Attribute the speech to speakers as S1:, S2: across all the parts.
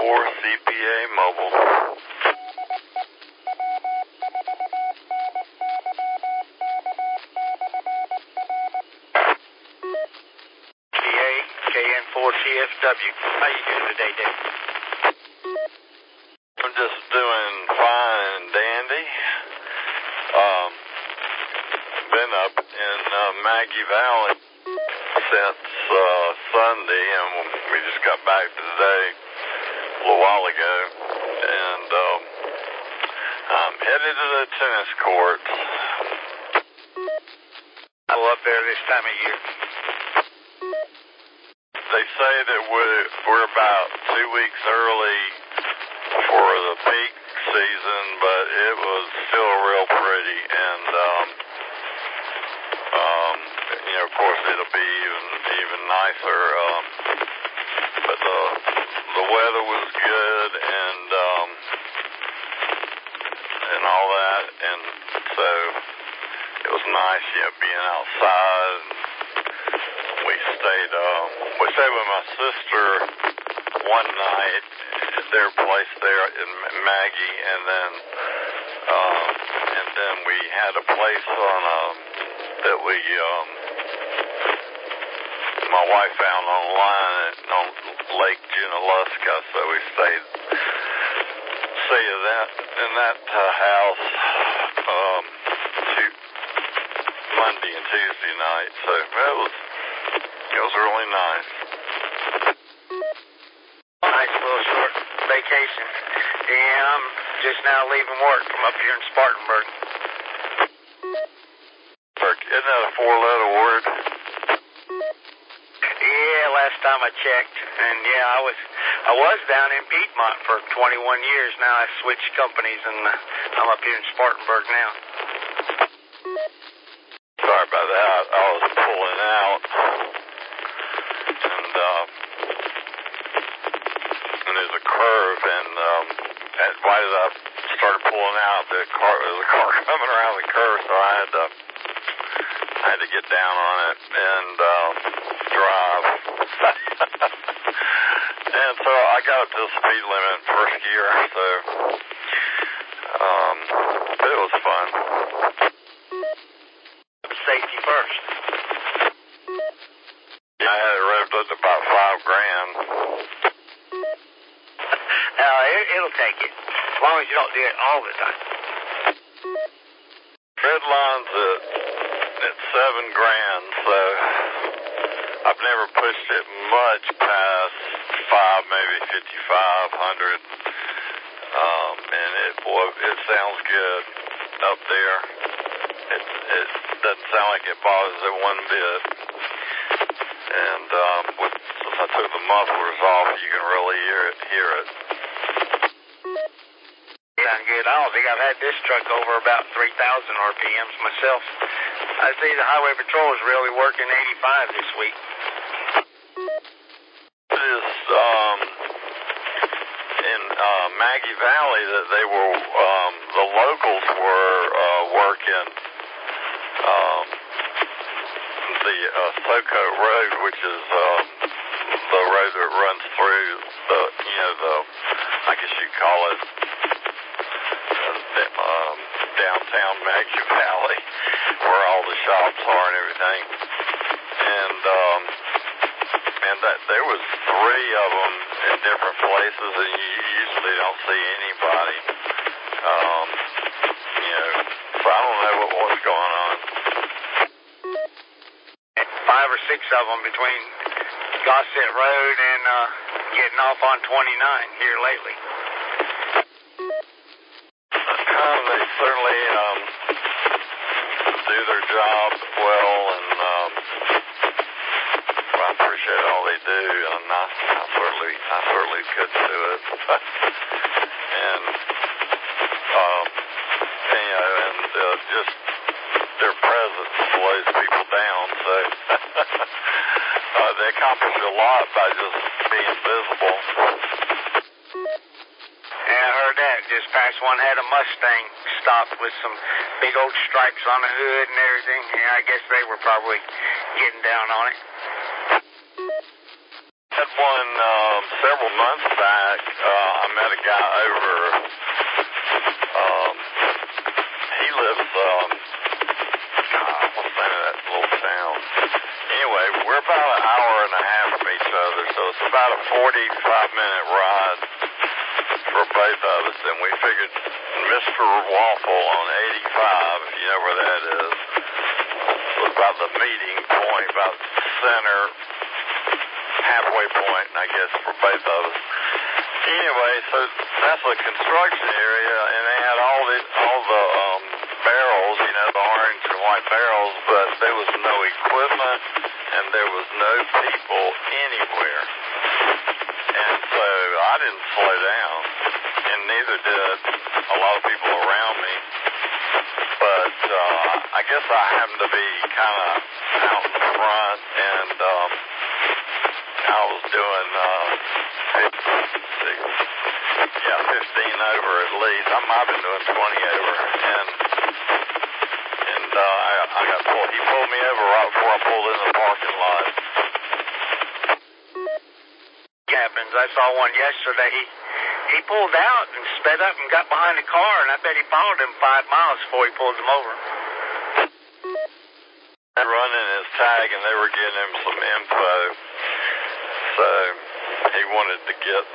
S1: CPA Mobile.
S2: KN4CSW. How you doing today, Dave?
S1: I'm just doing fine and dandy. Been up in Maggie Valley since Sunday, and we just got back today a little while ago, and I'm headed to the tennis courts.
S2: Go up there this time of year.
S1: They say that we're about 2 weeks early for the peak season, but it was still real pretty, and of course it'll be even nicer. But the weather was good, and all that, and so it was nice, being outside. We stayed with my sister one night at their place there in Maggie, and then we had a place that my wife found online on Lake Junaluska, so we stayed in that house Monday and Tuesday night. So it was really nice.
S2: Nice little short vacation. Yeah, I'm just now leaving work from up here in Spartanburg.
S1: Isn't that a 4-letter word?
S2: Yeah, last time I checked, and yeah, I was down in Piedmont for 21 years. Now I switched companies, and I'm up here in Spartanburg now.
S1: Sorry about that. I was pulling out, and there's a curve, and right as I started pulling out, there's a car coming around the curve, so I had to get down on it and drive. And so I got up to the speed limit first gear, so but it was fun.
S2: Safety first.
S1: I had it revved up to about $5,000.
S2: It'll take it, as long as you don't do it all the time.
S1: Red line's at $7,000, so I've never pushed it much past maybe 5,500. And it sounds good up there. It doesn't sound like it bothers it one bit. And since I took the mufflers off, you can really hear it.
S2: Sound good. I don't think I've had this truck over about 3,000 RPMs myself. I see the Highway Patrol is really working 85 this week.
S1: It is in Maggie Valley that they were, the locals were working the Soco Road, which is the road that runs through I guess you'd call it downtown Maggie Valley, where all the shops are and everything. And that there was 3 of them in different places, and you usually don't see anybody. So I don't know what was going on.
S2: 5 or 6 of them between Gossett Road and getting off on 29 here lately.
S1: They certainly do their job well, and I appreciate all they do, and I certainly could do it. And just their presence slows people down, so they accomplish a lot by just being visible.
S2: Yeah, I heard that. Just past one had a Mustang stopped with some big old stripes on the hood and everything. Yeah, I guess they were probably getting down on it.
S1: Had one several months back. I met a guy over. He lives. What's the name of that little town? Anyway, we're about an hour and a half from each other, so it's about a 45-minute ride for both of us. And we figured Mr. Waffle on 85, if you know where that is, was about the meeting point, about center. Halfway point, I guess, for both of us. Anyway, so that's a construction area, and they had all the barrels, you know, the orange and white barrels, but there was no equipment and there was no people anywhere. And so I didn't slow down, and neither did a lot of people around me. But I guess I happened to be kind of out in front, and I was doing 15 over at least. I might have been doing 20 over, and I got pulled. He pulled me over right before I pulled in the parking lot.
S2: Happens. I saw one yesterday. He pulled out and sped up and got behind the car, and I bet he followed him 5 miles before he pulled him over.
S1: Running his tag, and they were getting him some info. So he wanted to get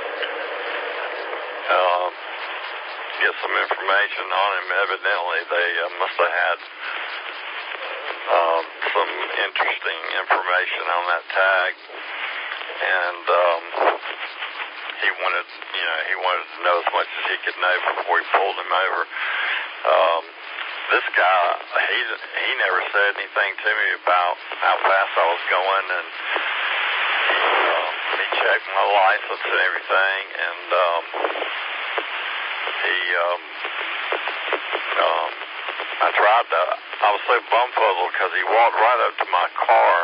S1: some information on him. Evidently, they must have had some interesting information on that tag, and he wanted to know as much as he could know before he pulled him over. This guy, he never said anything to me about how fast I was going, and he checked my license and everything, and I was so bumfuzzled because he walked right up to my car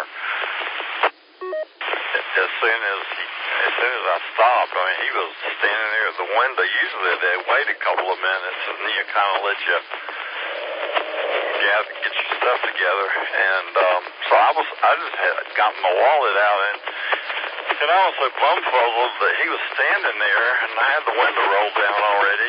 S1: as soon as I stopped. I mean, he was standing there at the window. Usually they wait a couple of minutes and kind of let you get your stuff together. And so I just had got my wallet out, and I was so bumfuzzled that he was standing there, and I had the window rolled down already,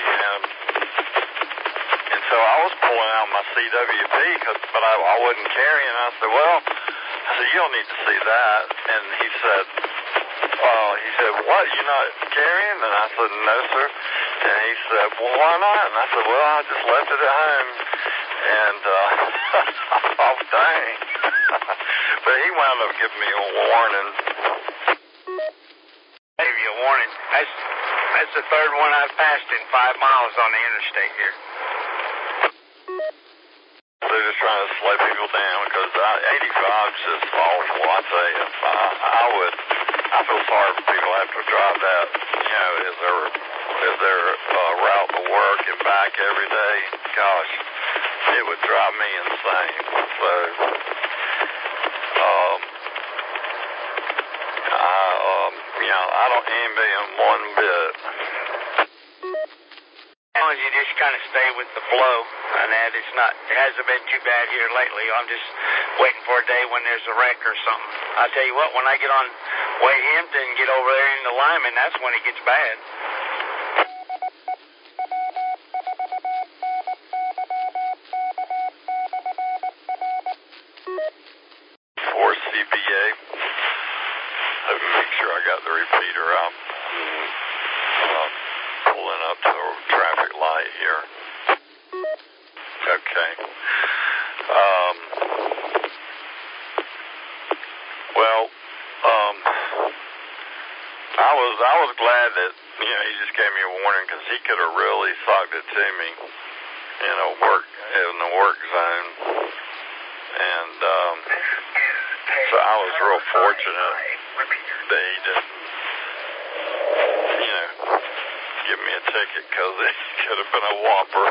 S1: and so I was pulling out my CWP, but I wasn't carrying. I said, you don't need to see that. And he said, what, you're not carrying? And I said, no, sir. And he said, well, why not? And I said, well, I just left it at home. And, oh, dang. But he wound up giving me a warning.
S2: Gave you a warning. That's the third one I've passed in 5 miles on the interstate here.
S1: They're just trying to slow people down because 85 is just awful. I tell you, I feel sorry for people who have to drive that, as their route to work and back every day. Gosh, it would drive me insane. So, I don't envy them one bit.
S2: As long as you just kind of stay with the flow, and it hasn't been too bad here lately. I'm just waiting for a day when there's a wreck or something. I'll tell you what, when I get on Way Hampton and get over there into Lyman, that's when it gets bad.
S1: For CBA, let me make sure I got the repeater out. Pulling up to a traffic light here. Okay. I was glad that he just gave me a warning, because he could have really socked it to me in the work zone, and so I was real fortunate that he didn't give me a ticket, because it could have been a whopper.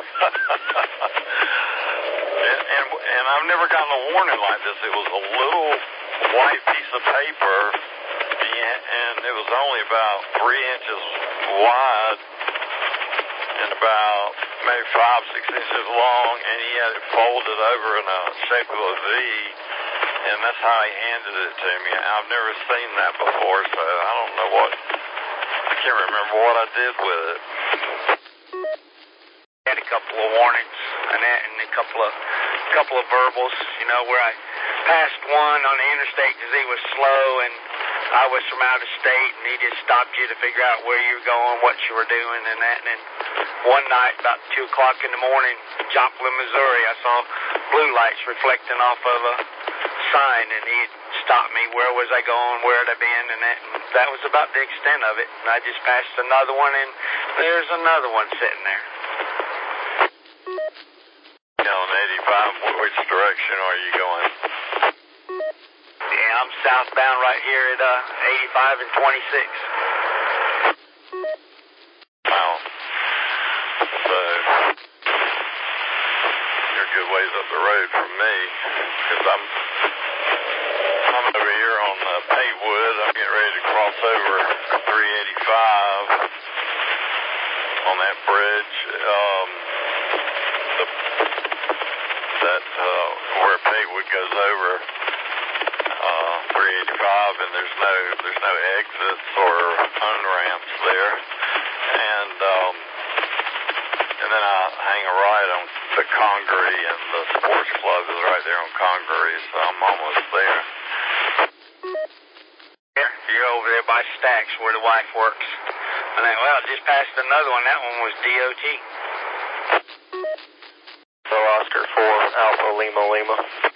S1: and I've never gotten a warning like this. It was a little white piece of paper, and it was only about 3 inches wide and about maybe 5-6 inches long, and he had it folded over in a shape of a V, and that's how he handed it to me. I've never seen that before, so I don't know I can't remember what I did with it.
S2: Had a couple of warnings and a couple of verbals, where I passed one on the interstate because he was slow and I was from out of state, and he just stopped you to figure out where you were going, what you were doing, and that. And then one night, about 2 o'clock in the morning, Joplin, Missouri, I saw blue lights reflecting off of a sign, and he stopped me. Where was I going? Where had I been? And that was about the extent of it. And I just passed another one, and there's another one sitting there.
S1: On 85, which direction are you going?
S2: Yeah, I'm southbound right here at 85 and 26.
S1: Wow. So, you're a good ways up the road from me, because I'm over here on Patewood. I'm getting ready to cross over 385 on that bridge. Where Patewood goes over 385, and there's no exits or on-ramps there, and then I hang a right on the Congaree, and the sports club is right there on Congaree, so I'm almost there.
S2: You're over there by Stacks where the wife works. And I just passed another one. That one was DOT.
S3: So Oscar 4, Alpha Lima Lima.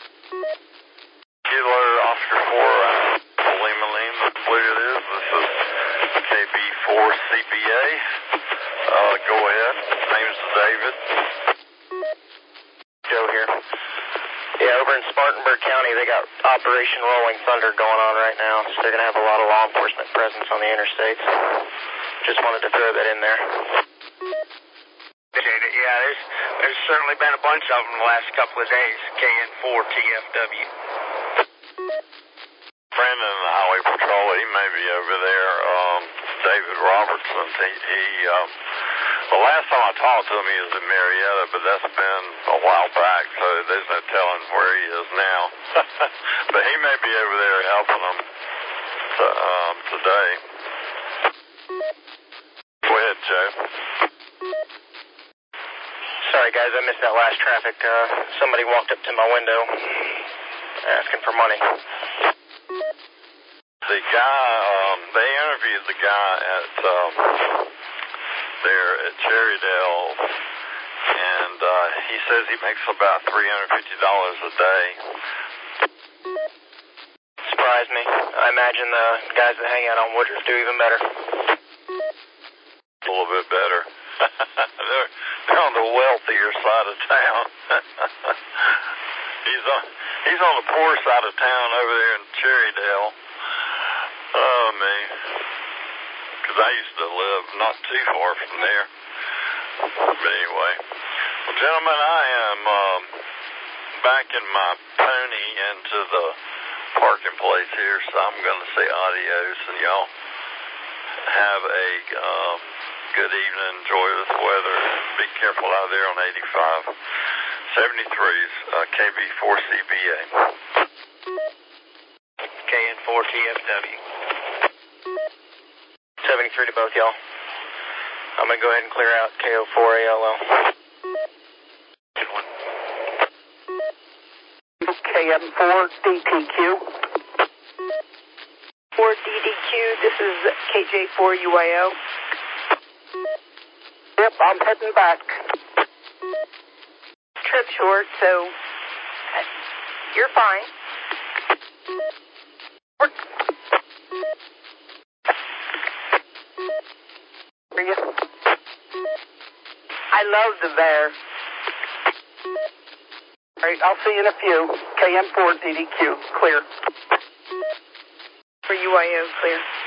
S1: Kilo Oscar 4, Alpha Lima Lima, I believe it is. This is KB4CBA. Go ahead. Name's David.
S3: Joe here. Yeah, over in Spartanburg County, they got Operation Rolling Thunder going on right now. So they're going to have a lot of law enforcement presence on the interstates. Just wanted to throw that in there.
S2: Yeah, there's certainly been a bunch of them the last couple of days. KN4 TFW.
S1: Brandon in the Highway Patrol, he may be over there. David Robertson, the last time I talked to him, he was in Marietta, but that's been a while back, so there's no telling where he is now. But he may be over there helping them today. Go ahead, Joe.
S3: Sorry, guys, I missed that last traffic. Somebody walked up to my window asking for money.
S1: The guy, they interviewed the guy at there at Cherrydale, and he says he makes about $350 a day.
S3: Surprised me. I imagine the guys that hang out on Woodruff do even better.
S1: A little bit better. They're on the wealthier side of town. He's on the poor side of town over there in Cherrydale. Oh, man. Because I used to live not too far from there. But anyway. Well, gentlemen, I am backing my pony into the parking place here, so I'm going to say adios, and y'all have a good evening. Enjoy this weather. Be careful out there on 85. 73's KB4CBA.
S2: KN4 TFW.
S3: 73 to both y'all. I'm going to go ahead and clear out KO4ALO.
S2: Good one.
S4: KM4DTQ.
S5: 4DDQ, this is KJ4UIO.
S4: Yep, I'm heading back.
S5: Trip short, so you're fine.
S4: Are you? I love the bear. All right, I'll see you in a few. KM4DDQ, clear.
S5: For UIO, clear.